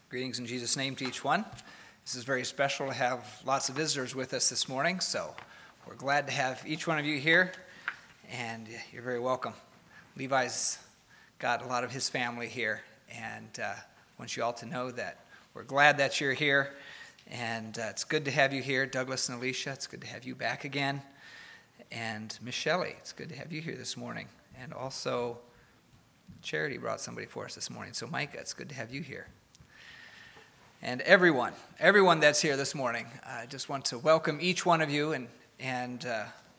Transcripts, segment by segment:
Greetings in Jesus' name to each one. This is very special to have lots of visitors with us this morning, so we're glad to have each one of you here, and you're very welcome. Levi's got a lot of his family here, and want you all to know that we're glad that you're here, and it's good to have you here. Douglas and Alicia, it's good to have you back again, and Miss Shelley, it's good to have you here this morning, and also Charity brought somebody for us this morning, so Micah, it's good to have you here. And everyone that's here this morning, I just want to welcome each one of you, and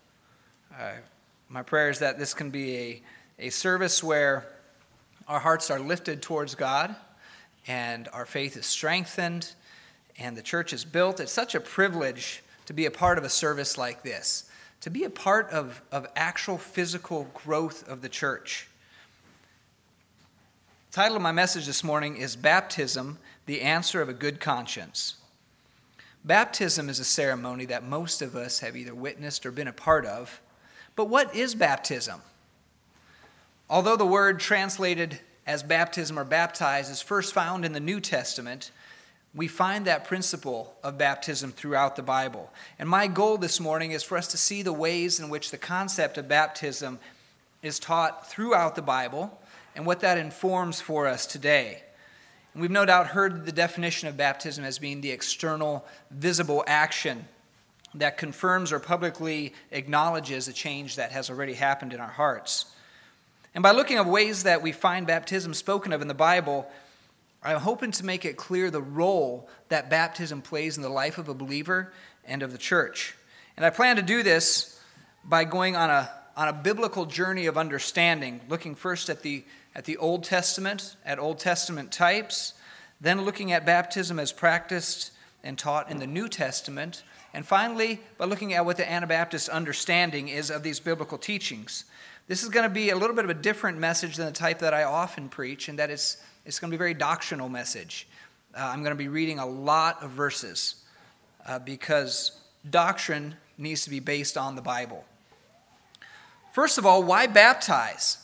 my prayer is that this can be a service where our hearts are lifted towards God, and our faith is strengthened, and the church is built. It's such a privilege to be a part of a service like this, to be a part of actual physical growth of the church. The title of my message this morning is Baptism, the Answer of a Good Conscience. Baptism is a ceremony that most of us have either witnessed or been a part of. But what is baptism? Although the word translated as baptism or baptize is first found in the New Testament, we find that principle of baptism throughout the Bible. And my goal this morning is for us to see the ways in which the concept of baptism is taught throughout the Bible and what that informs for us today. And we've no doubt heard the definition of baptism as being the external, visible action that confirms or publicly acknowledges a change that has already happened in our hearts. And by looking at ways that we find baptism spoken of in the Bible, I'm hoping to make it clear the role that baptism plays in the life of a believer and of the church. And I plan to do this by going on a biblical journey of understanding, looking first at the Old Testament, at Old Testament types, then looking at baptism as practiced and taught in the New Testament, and finally, by looking at what the Anabaptist understanding is of these biblical teachings. This is going to be a little bit of a different message than the type that I often preach, and that it's going to be a very doctrinal message. I'm going to be reading a lot of verses because doctrine needs to be based on the Bible. First of all, why baptize?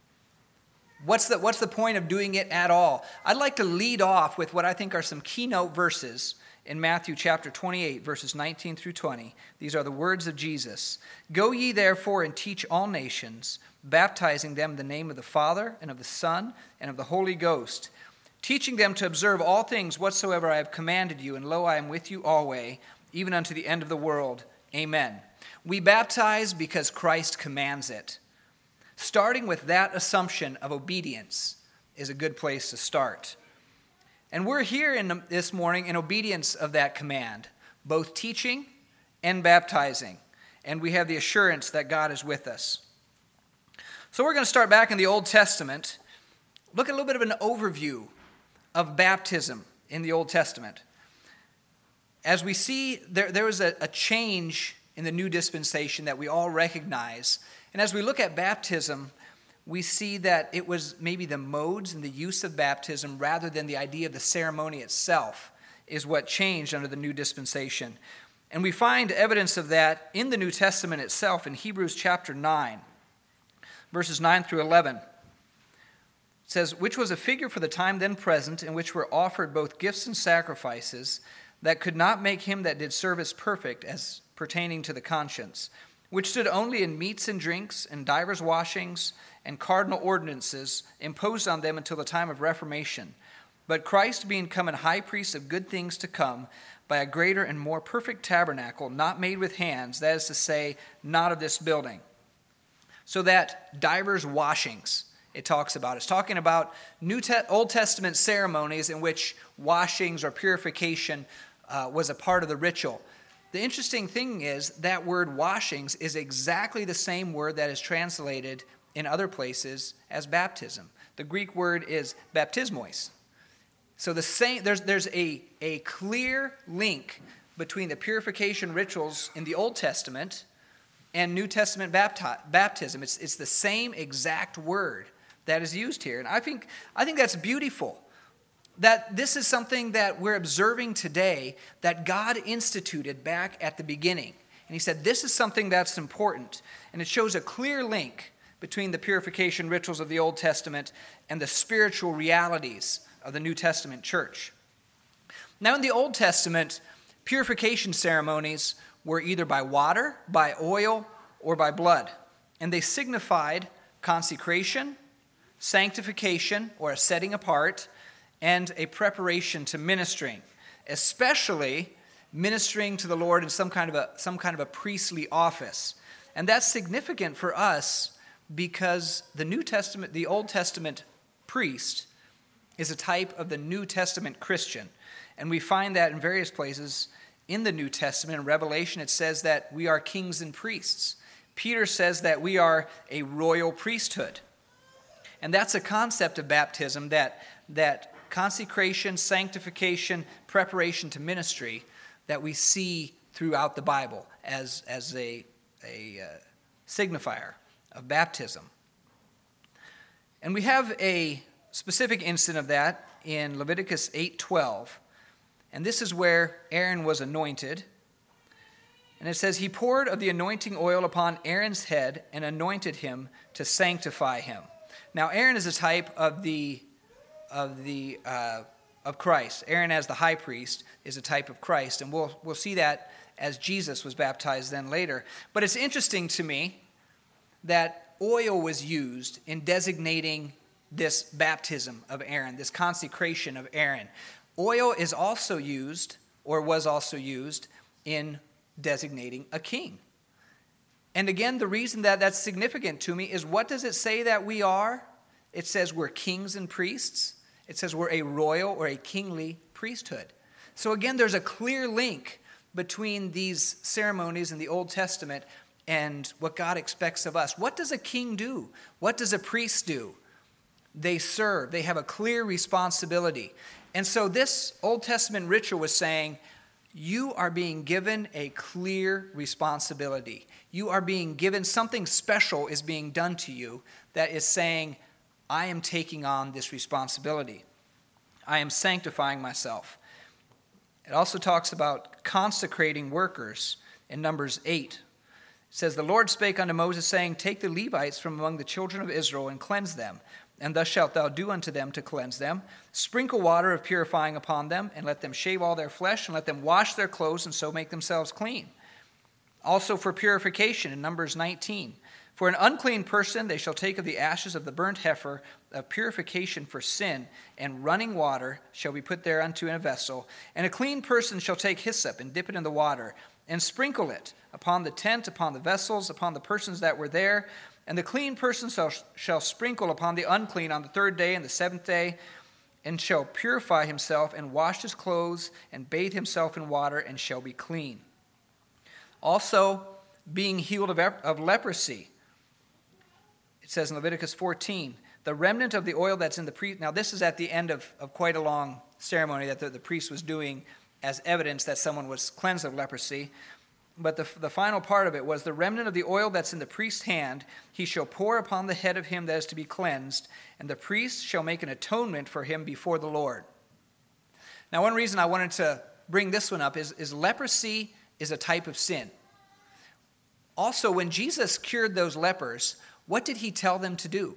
What's the point of doing it at all? I'd like to lead off with what I think are some keynote verses in Matthew chapter 28, verses 19 through 20. These are the words of Jesus. Go ye therefore and teach all nations, baptizing them in the name of the Father and of the Son and of the Holy Ghost, teaching them to observe all things whatsoever I have commanded you, and lo, I am with you always, even unto the end of the world. Amen. We baptize because Christ commands it. Starting with that assumption of obedience is a good place to start. And we're here this morning in obedience of that command, both teaching and baptizing. And we have the assurance that God is with us. So we're going to start back in the Old Testament. Look at a little bit of an overview of baptism in the Old Testament. As we see, there was a change in the new dispensation that we all recognize. And as we look at baptism, we see that it was maybe the modes and the use of baptism rather than the idea of the ceremony itself is what changed under the new dispensation. And we find evidence of that in the New Testament itself in Hebrews chapter 9, verses 9 through 11. It says, which was a figure for the time then present, in which were offered both gifts and sacrifices that could not make him that did service perfect as pertaining to the conscience, which stood only in meats and drinks and divers washings and cardinal ordinances imposed on them until the time of Reformation. But Christ being come an high priest of good things to come, by a greater and more perfect tabernacle, not made with hands, that is to say, not of this building. So that divers washings, it talks about. It's talking about Old Testament ceremonies in which washings or purification was a part of the ritual. The interesting thing is that word washings is exactly the same word that is translated in other places as baptism. The Greek word is baptismos. So there's a clear link between the purification rituals in the Old Testament and New Testament baptism. It's the same exact word that is used here. And I think that's beautiful. That this is something that we're observing today that God instituted back at the beginning. And he said this is something that's important. And it shows a clear link between the purification rituals of the Old Testament and the spiritual realities of the New Testament church. Now, in the Old Testament, purification ceremonies were either by water, by oil, or by blood. And they signified consecration, sanctification, or a setting apart, and a preparation to ministering, especially ministering to the Lord in some kind of a priestly office. And that's significant for us because the Old Testament priest is a type of the New Testament Christian. And we find that in various places in the New Testament. In Revelation, it says that we are kings and priests. Peter says that we are a royal priesthood. And that's a concept of baptism, that consecration, sanctification, preparation to ministry that we see throughout the Bible as a signifier of baptism. And we have a specific instance of that in Leviticus 8:12. And this is where Aaron was anointed. And it says, he poured of the anointing oil upon Aaron's head and anointed him to sanctify him. Now, Aaron is a type of Christ. Aaron, as the high priest, is a type of Christ, and we'll see that as Jesus was baptized then later. But it's interesting to me that oil was used in designating this baptism of Aaron, this consecration of Aaron. Oil is also used, or was also used, in designating a king. And again, the reason that that's significant to me is, what does it say that we are? It says we're kings and priests. It says we're a royal or a kingly priesthood. So again, there's a clear link between these ceremonies in the Old Testament and what God expects of us. What does a king do? What does a priest do? They serve. They have a clear responsibility. And so this Old Testament ritual was saying, you are being given a clear responsibility. You are being given, something special is being done to you that is saying, I am taking on this responsibility. I am sanctifying myself. It also talks about consecrating workers in Numbers 8. It says, the Lord spake unto Moses, saying, take the Levites from among the children of Israel and cleanse them. And thus shalt thou do unto them to cleanse them. Sprinkle water of purifying upon them, and let them shave all their flesh, and let them wash their clothes, and so make themselves clean. Also for purification in Numbers 19. For an unclean person they shall take of the ashes of the burnt heifer of purification for sin, and running water shall be put thereunto in a vessel. And a clean person shall take hyssop, and dip it in the water, and sprinkle it upon the tent, upon the vessels, upon the persons that were there. And the clean person shall sprinkle upon the unclean on the third day and the seventh day, and shall purify himself, and wash his clothes, and bathe himself in water, and shall be clean. Also, being healed of leprosy. It says in Leviticus 14, the remnant of the oil that's in the priest. Now, this is at the end of quite a long ceremony that the priest was doing as evidence that someone was cleansed of leprosy. But the final part of it was, the remnant of the oil that's in the priest's hand, he shall pour upon the head of him that is to be cleansed, and the priest shall make an atonement for him before the Lord. Now, one reason I wanted to bring this one up is leprosy is a type of sin. Also, when Jesus cured those lepers, what did he tell them to do?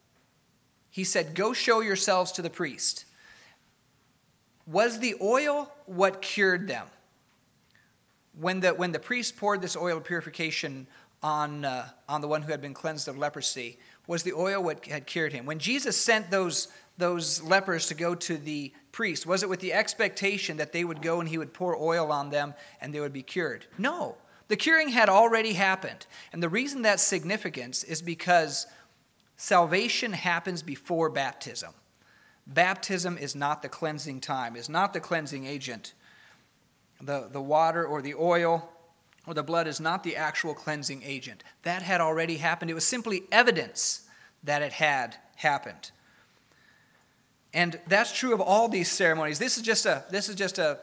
He said, go show yourselves to the priest. Was the oil what cured them? When the priest poured this oil of purification on the one who had been cleansed of leprosy, was the oil what had cured him? When Jesus sent those lepers to go to the priest, was it with the expectation that they would go and he would pour oil on them and they would be cured? No. The curing had already happened. And the reason that's significant is because salvation happens before baptism. Baptism is not the cleansing time, is not the cleansing agent. The water or the oil or the blood is not the actual cleansing agent. That had already happened. It was simply evidence that it had happened. And that's true of all these ceremonies. This is just a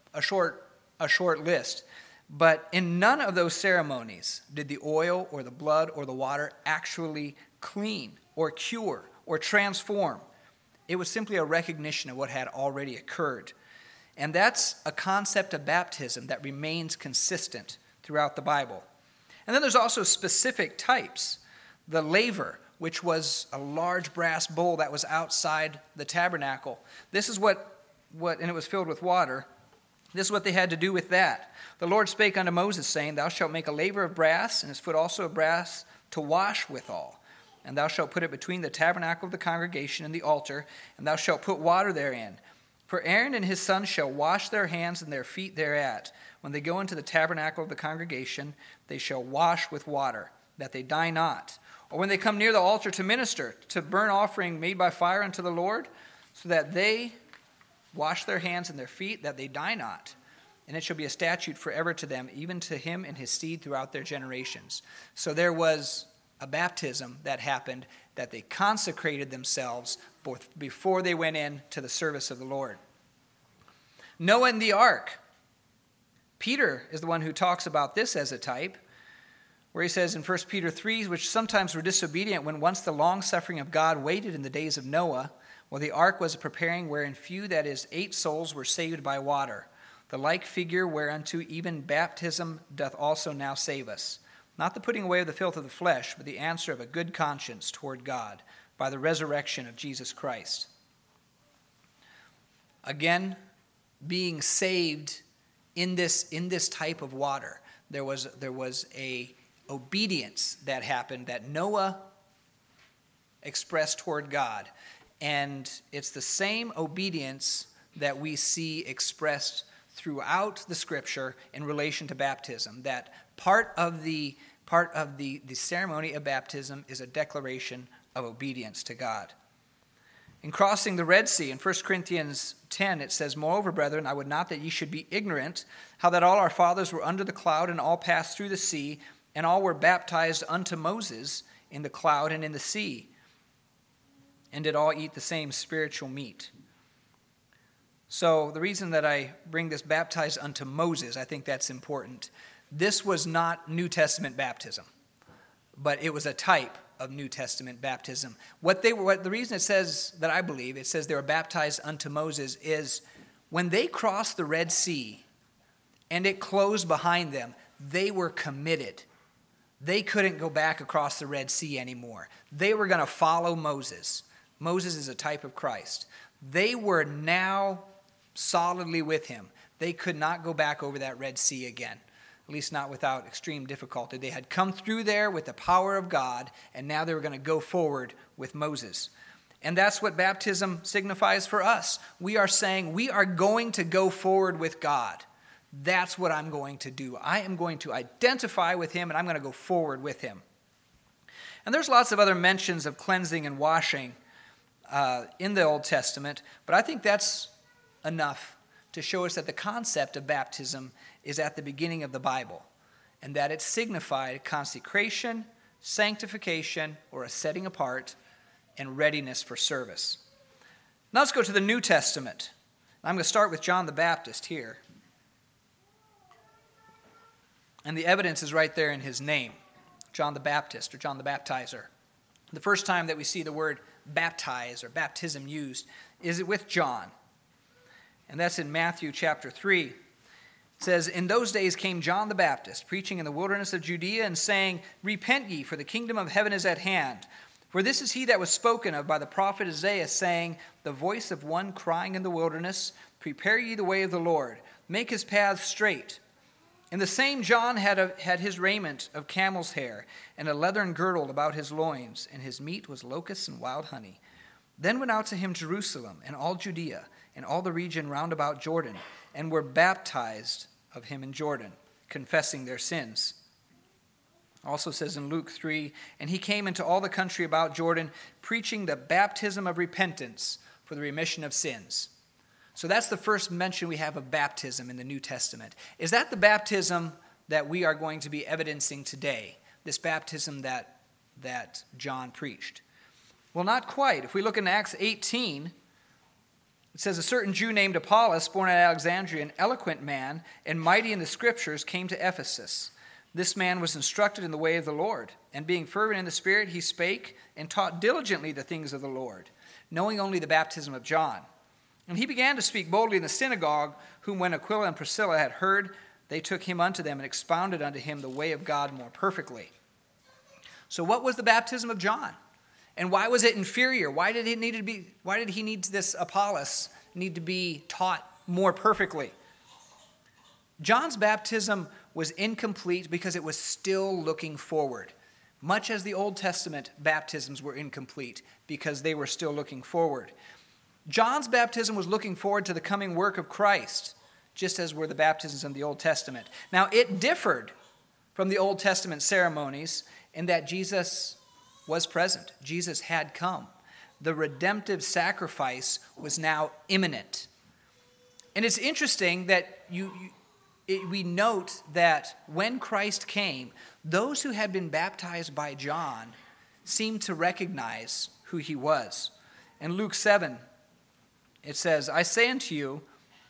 short list. But in none of those ceremonies did the oil or the blood or the water actually clean or cure or transform. It was simply a recognition of what had already occurred. And that's a concept of baptism that remains consistent throughout the Bible. And then there's also specific types. The laver, which was a large brass bowl that was outside the tabernacle. This is what and it was filled with water. This is what they had to do with that. The Lord spake unto Moses, saying, Thou shalt make a laver of brass, and his foot also of brass, to wash withal. And thou shalt put it between the tabernacle of the congregation and the altar, and thou shalt put water therein. For Aaron and his sons shall wash their hands and their feet thereat. When they go into the tabernacle of the congregation, they shall wash with water, that they die not. Or when they come near the altar to minister, to burn offering made by fire unto the Lord, so that they wash their hands and their feet, that they die not. And it shall be a statute forever to them, even to him and his seed throughout their generations. So there was a baptism that happened, that they consecrated themselves before they went in to the service of the Lord. Noah and the ark. Peter is the one who talks about this as a type, where he says in 1 Peter 3, which sometimes were disobedient when once the long-suffering of God waited in the days of Noah, while the ark was preparing, wherein few, that is, 8 souls, were saved by water. The like figure whereunto even baptism doth also now save us. Not the putting away of the filth of the flesh, but the answer of a good conscience toward God, by the resurrection of Jesus Christ. Again, being saved in this type of water. There was a obedience that happened that Noah expressed toward God. And it's the same obedience that we see expressed throughout the Scripture in relation to baptism. That part of the ceremony of baptism is a declaration of obedience to God. In crossing the Red Sea, in 1 Corinthians 10, it says, Moreover, brethren, I would not that ye should be ignorant, how that all our fathers were under the cloud, and all passed through the sea, and all were baptized unto Moses in the cloud and in the sea, and did all eat the same spiritual meat. So the reason that I bring this baptized unto Moses, I think that's important. This was not New Testament baptism, but it was a type of New Testament baptism. The reason it says that I believe it says they were baptized unto Moses is when they crossed the Red Sea and it closed behind them, they were committed. They couldn't go back across the Red Sea anymore. They were going to follow Moses. Moses is a type of Christ. They were now solidly with him. They could not go back over that Red Sea again, at least not without extreme difficulty. They had come through there with the power of God, and now they were going to go forward with Moses. And that's what baptism signifies for us. We are saying we are going to go forward with God. That's what I'm going to do. I am going to identify with him, and I'm going to go forward with him. And there's lots of other mentions of cleansing and washing in the Old Testament, but I think that's enough to show us that the concept of baptism is at the beginning of the Bible, and that it signified consecration, sanctification, or a setting apart, and readiness for service. Now let's go to the New Testament. I'm going to start with John the Baptist here. And the evidence is right there in his name, John the Baptist or John the Baptizer. The first time that we see the word baptize or baptism used is with John. And that's in Matthew chapter 3. It says, In those days came John the Baptist, preaching in the wilderness of Judea, and saying, Repent ye, for the kingdom of heaven is at hand. For this is he that was spoken of by the prophet Isaiah, saying, The voice of one crying in the wilderness, Prepare ye the way of the Lord, make his paths straight. And the same John had his raiment of camel's hair, and a leathern girdle about his loins, and his meat was locusts and wild honey. Then went out to him Jerusalem, and all Judea, and all the region round about Jordan, and were baptized of him in Jordan, confessing their sins. Also says in Luke 3, And he came into all the country about Jordan, preaching the baptism of repentance for the remission of sins. So that's the first mention we have of baptism in the New Testament. Is that the baptism that we are going to be evidencing today? This baptism that John preached? Well, not quite. If we look in Acts 18, it says, A certain Jew named Apollos, born at Alexandria, an eloquent man and mighty in the Scriptures, came to Ephesus. This man was instructed in the way of the Lord, and being fervent in the Spirit, he spake and taught diligently the things of the Lord, knowing only the baptism of John. And he began to speak boldly in the synagogue, whom when Aquila and Priscilla had heard, they took him unto them and expounded unto him the way of God more perfectly. So what was the baptism of John? And why was it inferior? Why did he need this Apollos need to be taught more perfectly. John's baptism was incomplete because it was still looking forward, much as the Old Testament baptisms were incomplete because they were still looking forward. John's baptism was looking forward to the coming work of Christ, just as were the baptisms in the Old Testament. Now, it differed from the Old Testament ceremonies in that Jesus was present. Jesus had come. The redemptive sacrifice was now imminent. And it's interesting that we note that when Christ came, those who had been baptized by John seemed to recognize who he was. In Luke 7, it says, I say unto you,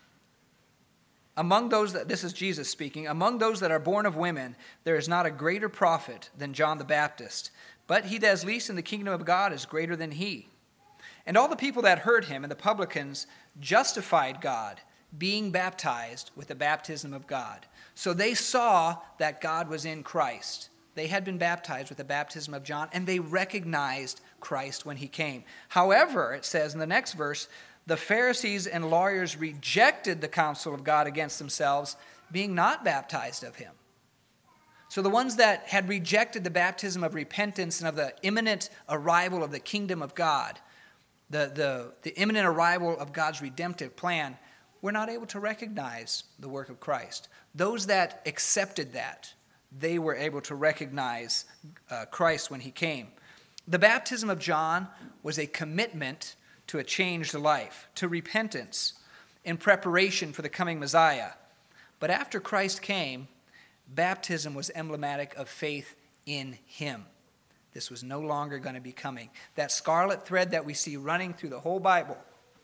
among those that, this is Jesus speaking, among those that are born of women, there is not a greater prophet than John the Baptist, but he that is least in the kingdom of God is greater than he. And all the people that heard him and the publicans justified God, being baptized with the baptism of God. So they saw that God was in Christ. They had been baptized with the baptism of John, and they recognized Christ when he came. However, it says in the next verse, the Pharisees and lawyers rejected the counsel of God against themselves, being not baptized of him. So the ones that had rejected the baptism of repentance and of the imminent arrival of the kingdom of God, the imminent arrival of God's redemptive plan, were not able to recognize the work of Christ. Those that accepted that, they were able to recognize Christ when he came. The baptism of John was a commitment to a changed life, to repentance, in preparation for the coming Messiah. But after Christ came, baptism was emblematic of faith in him. This was no longer going to be coming. That scarlet thread that we see running through the whole Bible,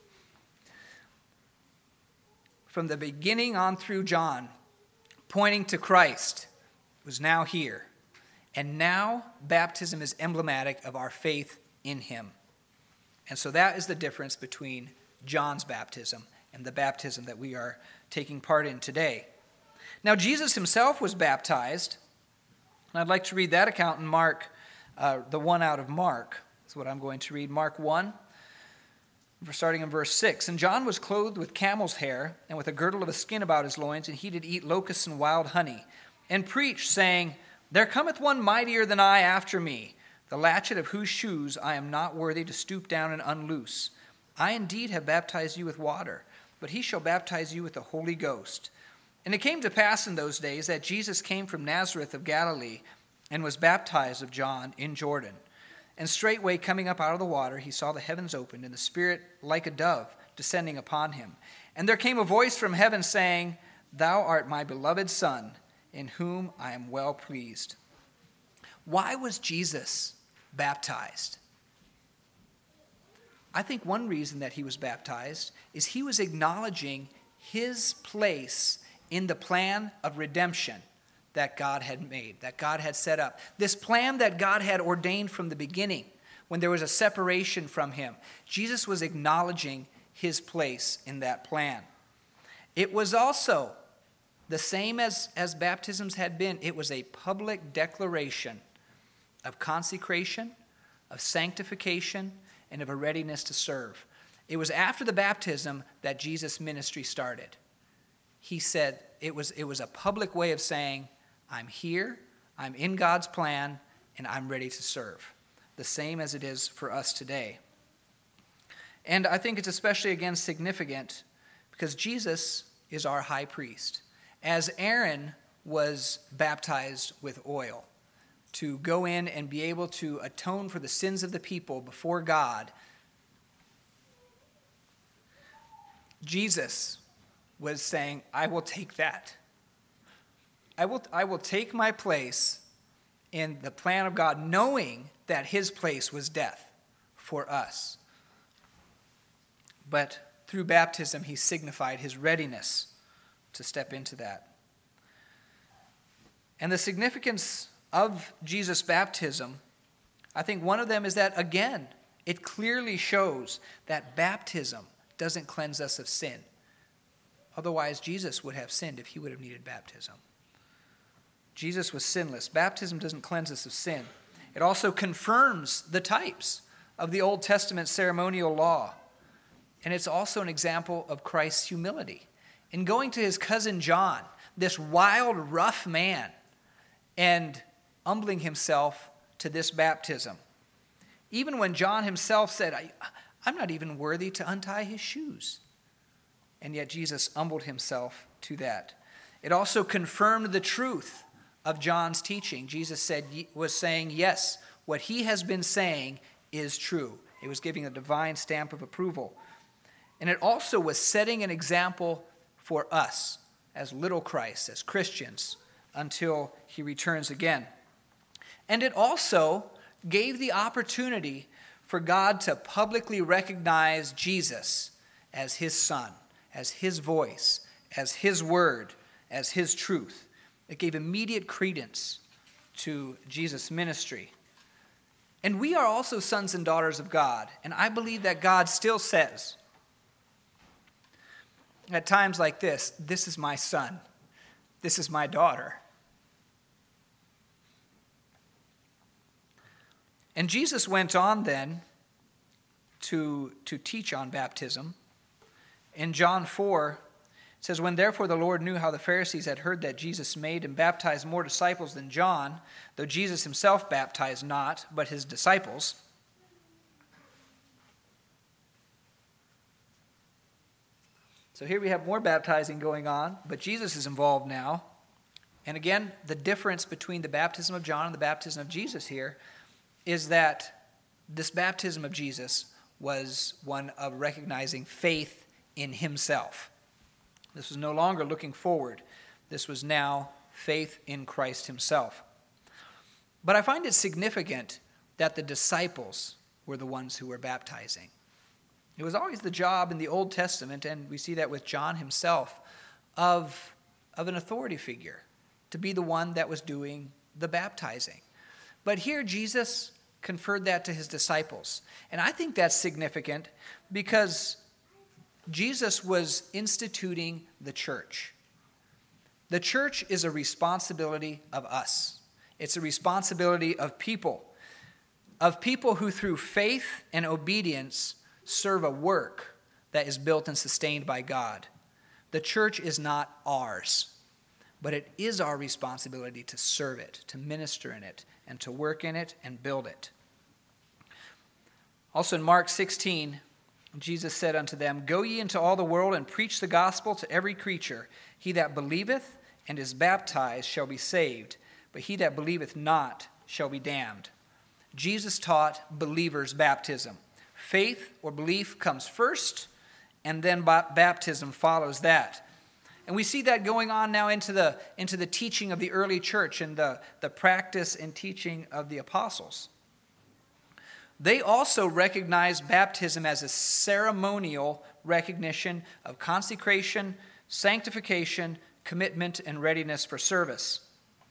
from the beginning on through John, pointing to Christ, was now here. And now baptism is emblematic of our faith in him. And so that is the difference between John's baptism and the baptism that we are taking part in today. Now, Jesus himself was baptized. And I'd like to read that account in Mark, the one out of Mark. That's what I'm going to read. Mark 1, starting in verse 6. And John was clothed with camel's hair and with a girdle of a skin about his loins, and he did eat locusts and wild honey, and preached, saying, There cometh one mightier than I after me, the latchet of whose shoes I am not worthy to stoop down and unloose. I indeed have baptized you with water, but he shall baptize you with the Holy Ghost. And it came to pass in those days that Jesus came from Nazareth of Galilee, and was baptized of John in Jordan. And straightway coming up out of the water, he saw the heavens opened, and the Spirit like a dove descending upon him. And there came a voice from heaven saying, Thou art my beloved Son, in whom I am well pleased. Why was Jesus baptized? I think one reason that he was baptized is he was acknowledging his place in the plan of redemption that God had made, that God had set up. This plan that God had ordained from the beginning, when there was a separation from him. Jesus was acknowledging his place in that plan. It was also the same as baptisms had been. It was a public declaration of consecration, of sanctification, and of a readiness to serve. It was after the baptism that Jesus' ministry started. He said it was a public way of saying, I'm here, I'm in God's plan, and I'm ready to serve. The same as it is for us today. And I think it's especially, again, significant because Jesus is our high priest. As Aaron was baptized with oil to go in and be able to atone for the sins of the people before God, Jesus was saying, I will take that. I will take my place in the plan of God, knowing that his place was death for us. But through baptism, he signified his readiness to step into that. And the significance of Jesus' baptism, I think one of them is that, again, it clearly shows that baptism doesn't cleanse us of sin. Otherwise, Jesus would have sinned if he would have needed baptism. Jesus was sinless. Baptism doesn't cleanse us of sin. It also confirms the types of the Old Testament ceremonial law. And it's also an example of Christ's humility. In going to his cousin John, this wild, rough man, and humbling himself to this baptism. Even when John himself said, I'm not even worthy to untie his shoes. And yet Jesus humbled himself to that. It also confirmed the truth of John's teaching. Jesus was saying, yes, what he has been saying is true. It was giving a divine stamp of approval. And it also was setting an example for us as little Christ, as Christians, until he returns again. And it also gave the opportunity for God to publicly recognize Jesus as his Son, as his voice, as his word, as his truth. It gave immediate credence to Jesus' ministry. And we are also sons and daughters of God, and I believe that God still says, at times like this is my son, this is my daughter. And Jesus went on then to teach on baptism. In John 4, it says, when therefore the Lord knew how the Pharisees had heard that Jesus made and baptized more disciples than John, though Jesus himself baptized not, but his disciples. So here we have more baptizing going on, but Jesus is involved now. And again, the difference between the baptism of John and the baptism of Jesus here is that this baptism of Jesus was one of recognizing faith in himself. This was no longer looking forward. This was now faith in Christ himself. But I find it significant that the disciples were the ones who were baptizing. It was always the job in the Old Testament, and we see that with John himself, of an authority figure, to be the one that was doing the baptizing. But here Jesus conferred that to his disciples. And I think that's significant because Jesus was instituting the church. The church is a responsibility of us. It's a responsibility of people who through faith and obedience serve a work that is built and sustained by God. The church is not ours, but it is our responsibility to serve it, to minister in it, and to work in it and build it. Also in Mark 16, Jesus said unto them, go ye into all the world and preach the gospel to every creature. He that believeth and is baptized shall be saved, but he that believeth not shall be damned. Jesus taught believers' baptism. Faith or belief comes first, and then baptism follows that. And we see that going on now into the teaching of the early church and the practice and teaching of the apostles. They also recognize baptism as a ceremonial recognition of consecration, sanctification, commitment, and readiness for service.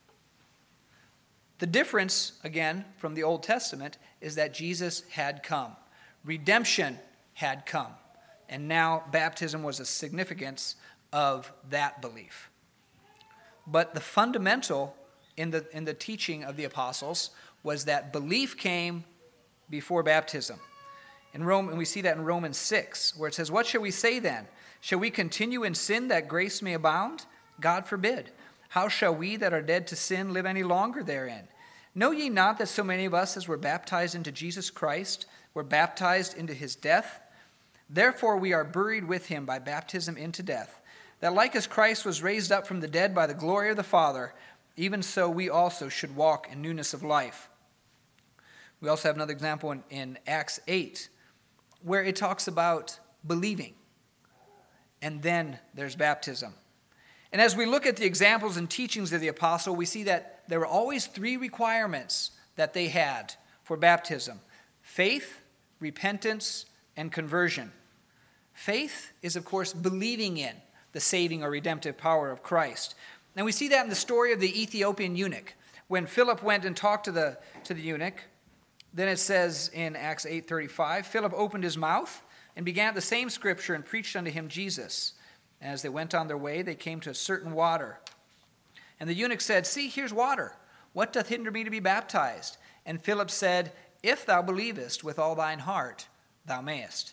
The difference, again, from the Old Testament is that Jesus had come. Redemption had come. And now baptism was a significance of that belief. But the fundamental in the teaching of the apostles was that belief came before baptism. And we see that in Romans 6, where it says, what shall we say then? Shall we continue in sin that grace may abound? God forbid. How shall we that are dead to sin live any longer therein? Know ye not that so many of us as were baptized into Jesus Christ were baptized into his death? Therefore we are buried with him by baptism into death, that like as Christ was raised up from the dead by the glory of the Father, even so we also should walk in newness of life. We also have another example in Acts 8, where it talks about believing, and then there's baptism. And as we look at the examples and teachings of the apostle, we see that there were always three requirements that they had for baptism: faith, repentance, and conversion. Faith is, of course, believing in the saving or redemptive power of Christ. And we see that in the story of the Ethiopian eunuch. When Philip went and talked to the eunuch, then it says in Acts 8:35, Philip opened his mouth and began the same scripture and preached unto him Jesus. And as they went on their way, they came to a certain water. And the eunuch said, see, here's water. What doth hinder me to be baptized? And Philip said, if thou believest with all thine heart, thou mayest.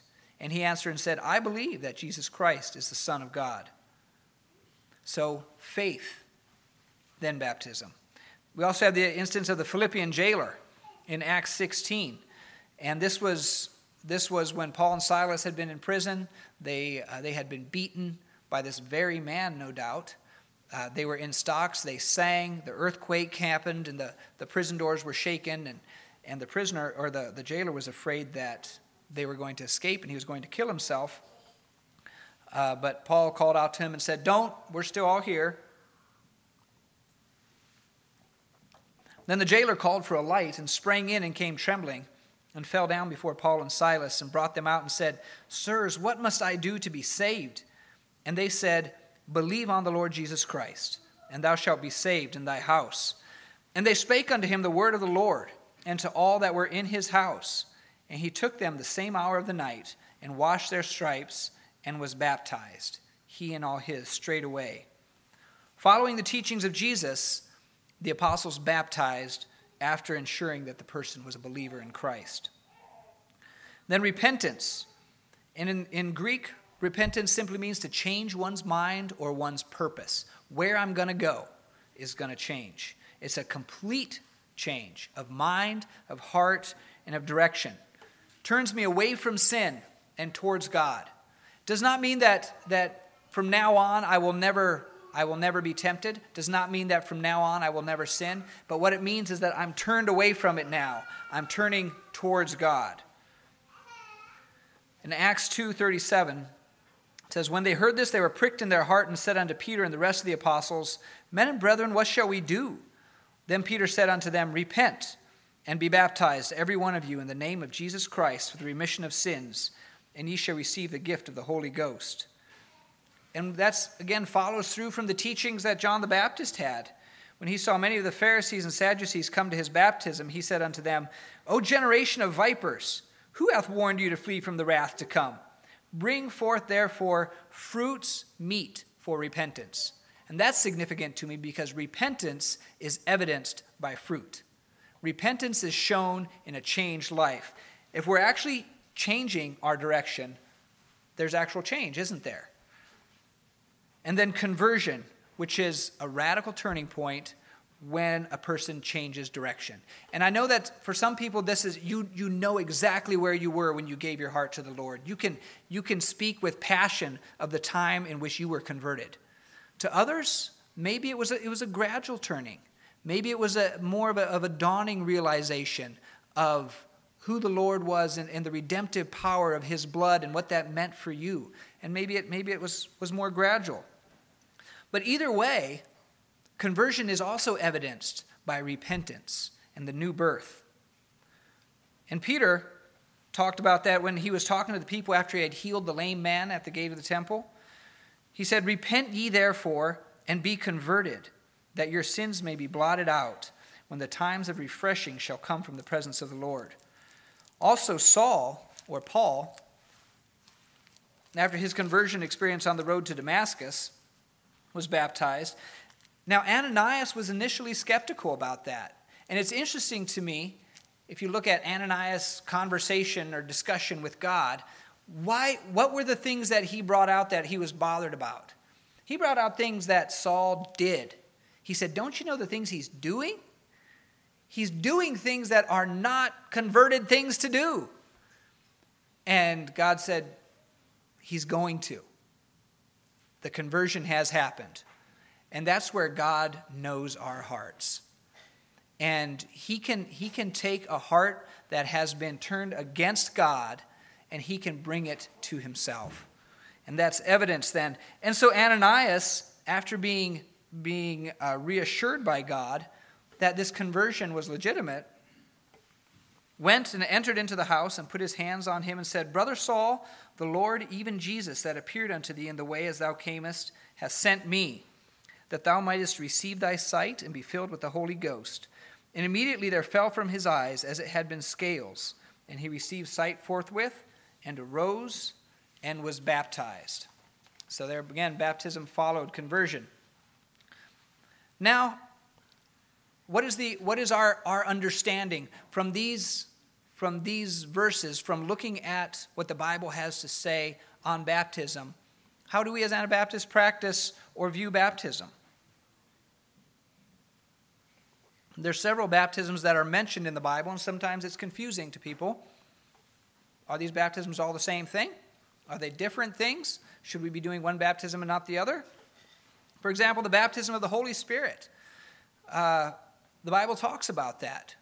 And he answered and said, I believe that Jesus Christ is the Son of God. So faith, then baptism. We also have the instance of the Philippian jailer in Acts 16. And this was when Paul and Silas had been in prison. They had been beaten by this very man, no doubt. They were in stocks. They sang. The earthquake happened, and the prison doors were shaken. And the prisoner, or the jailer, was afraid that they were going to escape and he was going to kill himself. But Paul called out to him and said, "Don't, we're still all here." Then the jailer called for a light and sprang in and came trembling and fell down before Paul and Silas and brought them out and said, "Sirs, what must I do to be saved?" And they said, "Believe on the Lord Jesus Christ, and thou shalt be saved in thy house." And they spake unto him the word of the Lord, and to all that were in his house. And he took them the same hour of the night, and washed their stripes, and was baptized, he and all his, straightway. Following the teachings of Jesus, the apostles baptized after ensuring that the person was a believer in Christ. Then repentance. And in Greek, repentance simply means to change one's mind or one's purpose. Where I'm going to go is going to change. It's a complete change of mind, of heart, and of direction. Turns me away from sin and towards God. Does not mean that from now on I will never be tempted. Does not mean that from now on I will never sin. But what it means is that I'm turned away from it now. I'm turning towards God. In Acts 2:37, it says, "When they heard this, they were pricked in their heart and said unto Peter and the rest of the apostles, Men and brethren, what shall we do? Then Peter said unto them, Repent and be baptized, every one of you, in the name of Jesus Christ for the remission of sins, and ye shall receive the gift of the Holy Ghost." And that's, again, follows through from the teachings that John the Baptist had. When he saw many of the Pharisees and Sadducees come to his baptism, he said unto them, O generation of vipers, who hath warned you to flee from the wrath to come? Bring forth, therefore, fruits meet for repentance. And that's significant to me because repentance is evidenced by fruit. Repentance is shown in a changed life. If we're actually changing our direction, there's actual change, isn't there? And then conversion, which is a radical turning point when a person changes direction. And I know that for some people, this is you know exactly where you were when you gave your heart to the Lord. You can speak with passion of the time in which you were converted. To others, maybe it was a gradual turning. Maybe it was more of a dawning realization of who the Lord was and the redemptive power of his blood and what that meant for you. And maybe it was more gradual. But either way, conversion is also evidenced by repentance and the new birth. And Peter talked about that when he was talking to the people after he had healed the lame man at the gate of the temple. He said, Repent ye therefore and be converted, that your sins may be blotted out when the times of refreshing shall come from the presence of the Lord. Also Saul, or Paul, after his conversion experience on the road to Damascus, was baptized. Now Ananias was initially skeptical about that. And it's interesting to me, if you look at Ananias' conversation or discussion with God, what were the things that he brought out that he was bothered about? He brought out things that Saul did. He said, don't you know the things he's doing? He's doing things that are not converted things to do. And God said, he's going to. The conversion has happened. And that's where God knows our hearts. And he can take a heart that has been turned against God and he can bring it to himself. And that's evidence then. And so Ananias, after being reassured by God that this conversion was legitimate, went and entered into the house and put his hands on him and said, Brother Saul, the Lord, even Jesus, that appeared unto thee in the way as thou camest, hath sent me, that thou mightest receive thy sight and be filled with the Holy Ghost. And immediately there fell from his eyes as it had been scales, and he received sight forthwith, and arose and was baptized. So there again, baptism followed conversion. Now, what is our understanding from these from these verses, from looking at what the Bible has to say on baptism, how do we as Anabaptists practice or view baptism? There's several baptisms that are mentioned in the Bible, and sometimes it's confusing to people. Are these baptisms all the same thing? Are they different things? Should we be doing one baptism and not the other? For example, the baptism of the Holy Spirit. The Bible talks about that.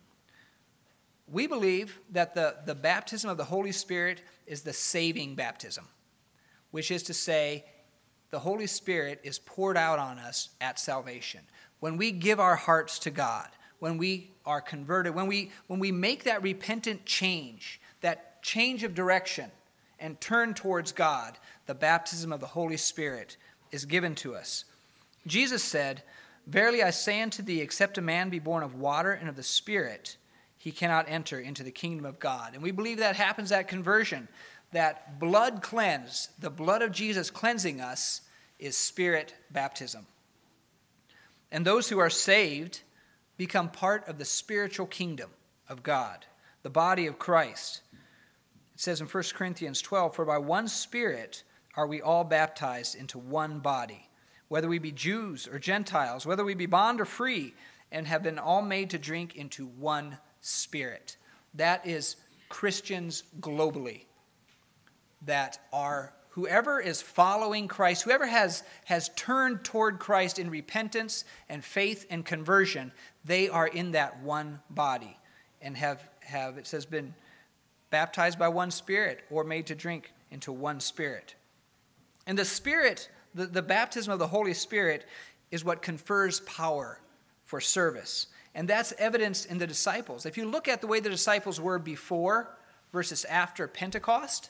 We believe that the baptism of the Holy Spirit is the saving baptism, which is to say, the Holy Spirit is poured out on us at salvation. When we give our hearts to God, when we are converted, when we make that repentant change, that change of direction, and turn towards God, the baptism of the Holy Spirit is given to us. Jesus said, "Verily I say unto thee, except a man be born of water and of the Spirit, he cannot enter into the kingdom of God." And we believe that happens at conversion. That blood cleanse, the blood of Jesus cleansing us, is Spirit baptism. And those who are saved become part of the spiritual kingdom of God, the body of Christ. It says in 1 Corinthians 12, "For by one Spirit are we all baptized into one body, whether we be Jews or Gentiles, whether we be bond or free, and have been all made to drink into one Spirit." That is Christians globally that are, whoever is following Christ, whoever has turned toward Christ in repentance and faith and conversion, they are in that one body and have it says, been baptized by one Spirit or made to drink into one Spirit. And the Spirit, the baptism of the Holy Spirit, is what confers power for service. And that's evidenced in the disciples. If you look at the way the disciples were before versus after Pentecost,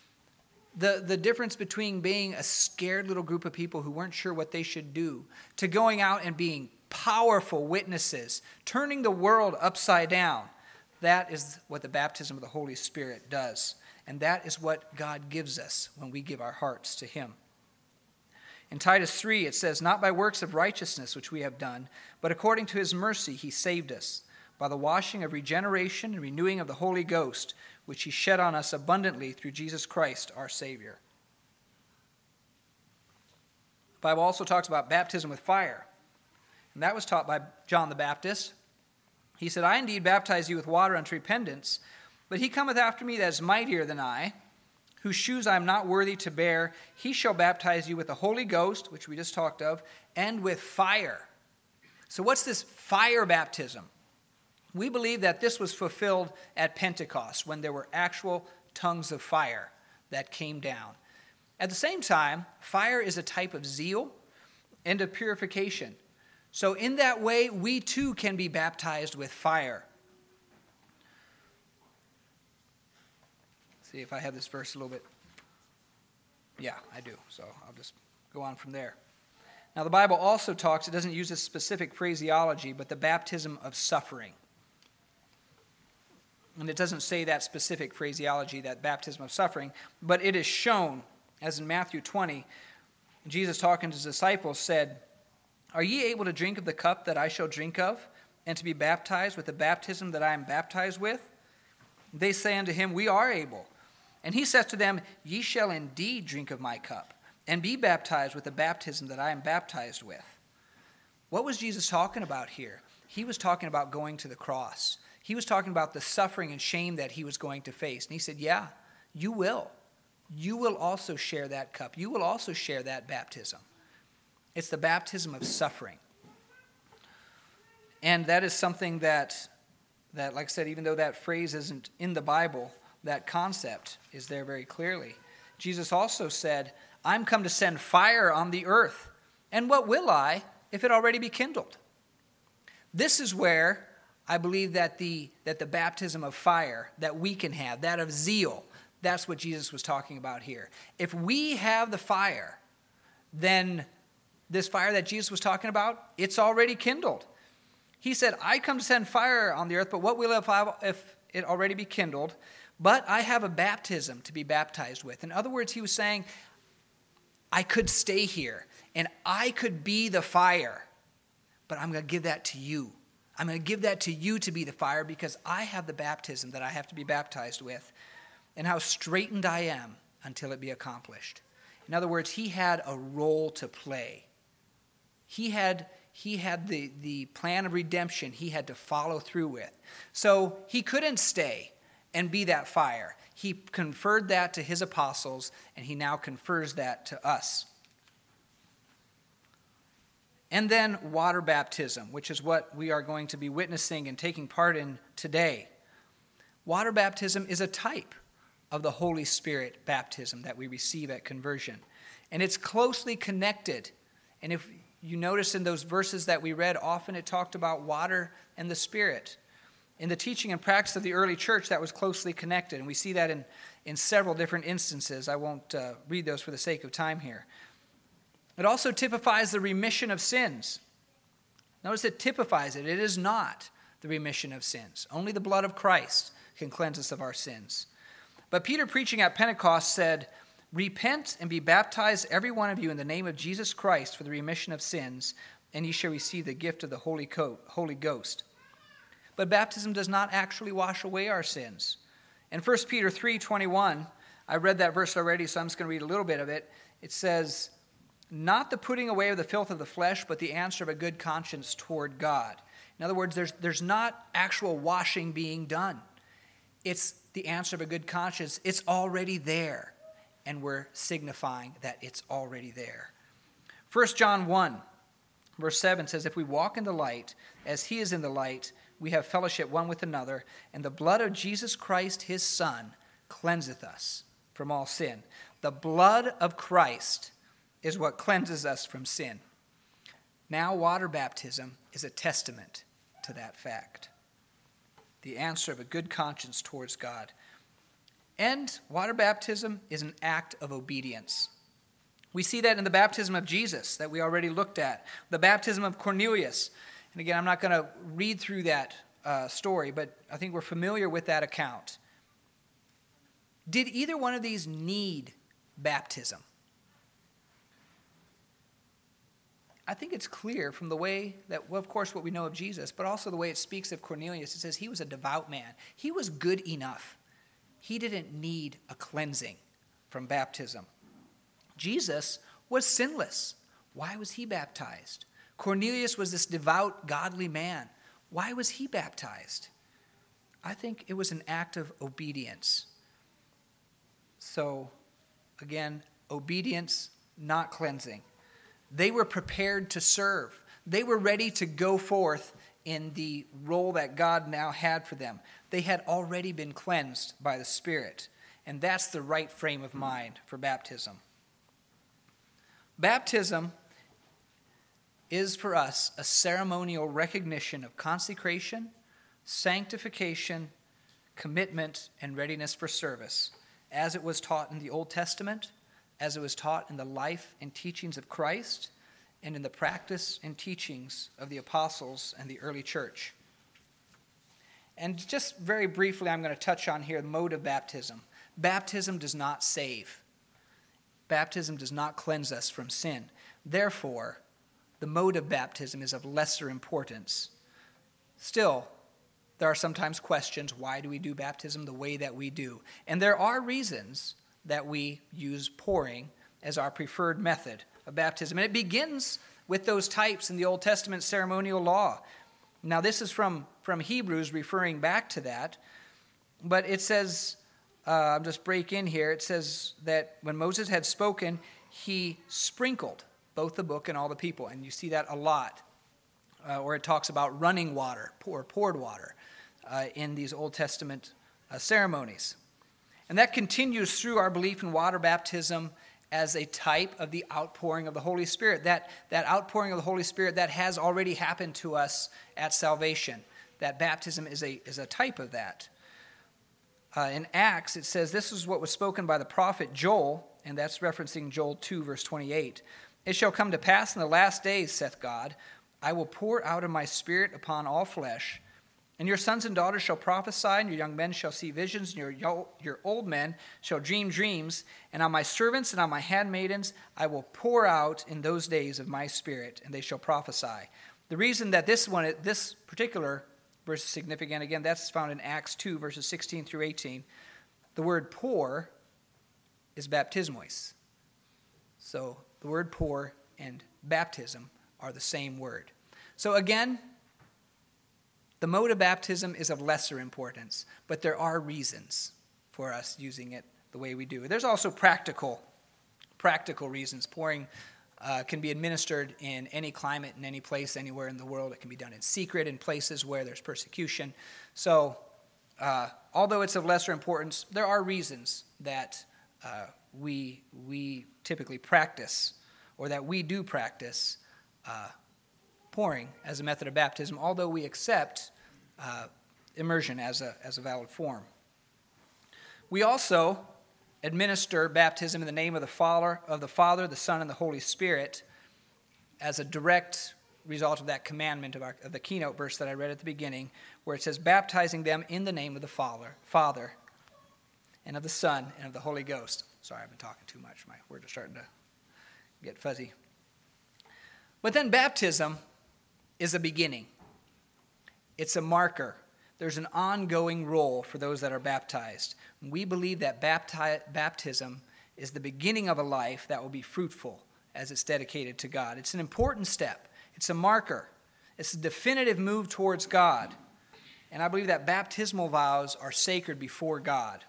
the difference between being a scared little group of people who weren't sure what they should do to going out and being powerful witnesses, turning the world upside down, that is what the baptism of the Holy Spirit does. And that is what God gives us when we give our hearts to Him. In Titus 3, it says, "Not by works of righteousness which we have done, but according to His mercy He saved us, by the washing of regeneration and renewing of the Holy Ghost, which He shed on us abundantly through Jesus Christ our Savior." The Bible also talks about baptism with fire. And that was taught by John the Baptist. He said, "I indeed baptize you with water unto repentance, but He cometh after me that is mightier than I, whose shoes I am not worthy to bear. He shall baptize you with the Holy Ghost," which we just talked of, "and with fire." So what's this fire baptism? We believe that this was fulfilled at Pentecost when there were actual tongues of fire that came down. At the same time, fire is a type of zeal and of purification. So in that way, we too can be baptized with fire. Let's see if I have this verse a little bit. Yeah, I do. So I'll just go on from there. Now the Bible also talks, it doesn't use a specific phraseology, but the baptism of suffering. And it doesn't say that specific phraseology, that baptism of suffering, but it is shown, as in Matthew 20, Jesus talking to his disciples said, "Are ye able to drink of the cup that I shall drink of, and to be baptized with the baptism that I am baptized with?" They say unto him, "We are able." And he says to them, "Ye shall indeed drink of my cup, and be baptized with the baptism that I am baptized with." What was Jesus talking about here? He was talking about going to the cross. He was talking about the suffering and shame that he was going to face. And he said, yeah, you will. You will also share that cup. You will also share that baptism. It's the baptism of suffering. And that is something that, like I said, even though that phrase isn't in the Bible, that concept is there very clearly. Jesus also said, "I'm come to send fire on the earth. And what will I if it already be kindled?" This is where I believe that the baptism of fire that we can have, that of zeal, that's what Jesus was talking about here. If we have the fire, then this fire that Jesus was talking about, it's already kindled. He said, "I come to send fire on the earth, but what will if it already be kindled? But I have a baptism to be baptized with." In other words, he was saying, I could stay here and I could be the fire, but I'm going to give that to you. I'm going to give that to you to be the fire because I have the baptism that I have to be baptized with, and how straitened I am until it be accomplished. In other words, he had a role to play. He had the plan of redemption he had to follow through with. So he couldn't stay and be that fire. He conferred that to his apostles, and he now confers that to us. And then water baptism, which is what we are going to be witnessing and taking part in today. Water baptism is a type of the Holy Spirit baptism that we receive at conversion. And it's closely connected. And if you notice in those verses that we read, often it talked about water and the Spirit. In the teaching and practice of the early church, that was closely connected. And we see that in several different instances. I won't read those for the sake of time here. It also typifies the remission of sins. Notice it typifies it. It is not the remission of sins. Only the blood of Christ can cleanse us of our sins. But Peter, preaching at Pentecost, said, "Repent and be baptized, every one of you, in the name of Jesus Christ for the remission of sins, and ye shall receive the gift of the Holy Ghost." But baptism does not actually wash away our sins. In 1 Peter 3:21, I read that verse already, so I'm just going to read a little bit of it. It says, "Not the putting away of the filth of the flesh, but the answer of a good conscience toward God." In other words, there's not actual washing being done. It's the answer of a good conscience. It's already there, and we're signifying that it's already there. 1 John 1, verse 7 says, "If we walk in the light, as he is in the light, we have fellowship one with another, and the blood of Jesus Christ, his Son, cleanseth us from all sin." The blood of Christ is what cleanses us from sin. Now, water baptism is a testament to that fact. The answer of a good conscience towards God. And water baptism is an act of obedience. We see that in the baptism of Jesus that we already looked at, the baptism of Cornelius. And again, I'm not going to read through that story, but I think we're familiar with that account. Did either one of these need baptism? I think it's clear from the way that, well, of course, what we know of Jesus, but also the way it speaks of Cornelius. It says he was a devout man. He was good enough. He didn't need a cleansing from baptism. Jesus was sinless. Why was he baptized? Cornelius was this devout, godly man. Why was he baptized? I think it was an act of obedience. So, again, obedience, not cleansing. They were prepared to serve. They were ready to go forth in the role that God now had for them. They had already been cleansed by the Spirit, and that's the right frame of mind for baptism. Baptism is for us a ceremonial recognition of consecration, sanctification, commitment, and readiness for service, as it was taught in the Old Testament, as it was taught in the life and teachings of Christ, and in the practice and teachings of the apostles and the early church. And just very briefly, I'm going to touch on here the mode of baptism. Baptism does not save. Baptism does not cleanse us from sin. Therefore, the mode of baptism is of lesser importance. Still, there are sometimes questions, why do we do baptism the way that we do? And there are reasons that we use pouring as our preferred method of baptism. And it begins with those types in the Old Testament ceremonial law. Now, this is from Hebrews, referring back to that. But it says, I'll just break in here, it says that when Moses had spoken, he sprinkled both the book and all the people. And you see that a lot. Or it talks about running water, or poured water, in these Old Testament ceremonies. And that continues through our belief in water baptism as a type of the outpouring of the Holy Spirit. That outpouring of the Holy Spirit that has already happened to us at salvation. That baptism is a type of that. In Acts, it says, this is what was spoken by the prophet Joel, and that's referencing Joel 2, verse 28. "It shall come to pass in the last days, saith God, I will pour out of my spirit upon all flesh, and your sons and daughters shall prophesy, and your young men shall see visions, and your old men shall dream dreams. And on my servants and on my handmaidens I will pour out in those days of my spirit, and they shall prophesy. The reason that this particular verse is significant, again, that's found in Acts 2, verses 16 through 18. The word pour is baptismos. So the word pour and baptism are the same word. So again, the mode of baptism is of lesser importance, but there are reasons for us using it the way we do. There's also practical reasons. Pouring can be administered in any climate, in any place, anywhere in the world. It can be done in secret in places where there's persecution. So although it's of lesser importance, there are reasons that we typically practice, or that we do practice pouring as a method of baptism, although we accept immersion as a valid form. We also administer baptism in the name of the Father, the Son, and the Holy Spirit as a direct result of that commandment of the keynote verse that I read at the beginning, where it says, baptizing them in the name of the Father, and of the Son, and of the Holy Ghost. Sorry, I've been talking too much. My words are starting to get fuzzy. But then baptism is a beginning. It's a marker. There's an ongoing role for those that are baptized. We believe that baptism is the beginning of a life that will be fruitful as it's dedicated to God. It's an important step. It's a marker. It's a definitive move towards God. And I believe that baptismal vows are sacred before God.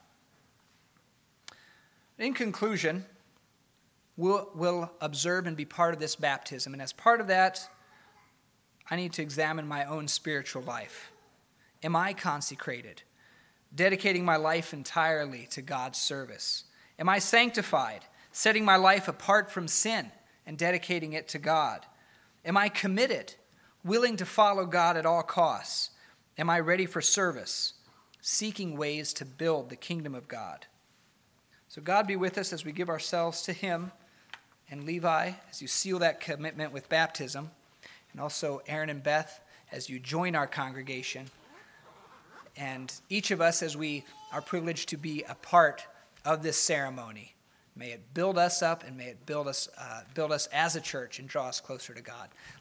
In conclusion, we'll observe and be part of this baptism. And as part of that, I need to examine my own spiritual life. Am I consecrated, dedicating my life entirely to God's service? Am I sanctified, setting my life apart from sin and dedicating it to God? Am I committed, willing to follow God at all costs? Am I ready for service, seeking ways to build the kingdom of God? So God be with us as we give ourselves to Him. And Levi, as you seal that commitment with baptism, and also Aaron and Beth, as you join our congregation, and each of us as we are privileged to be a part of this ceremony. May it build us up, and may it build us as a church and draw us closer to God.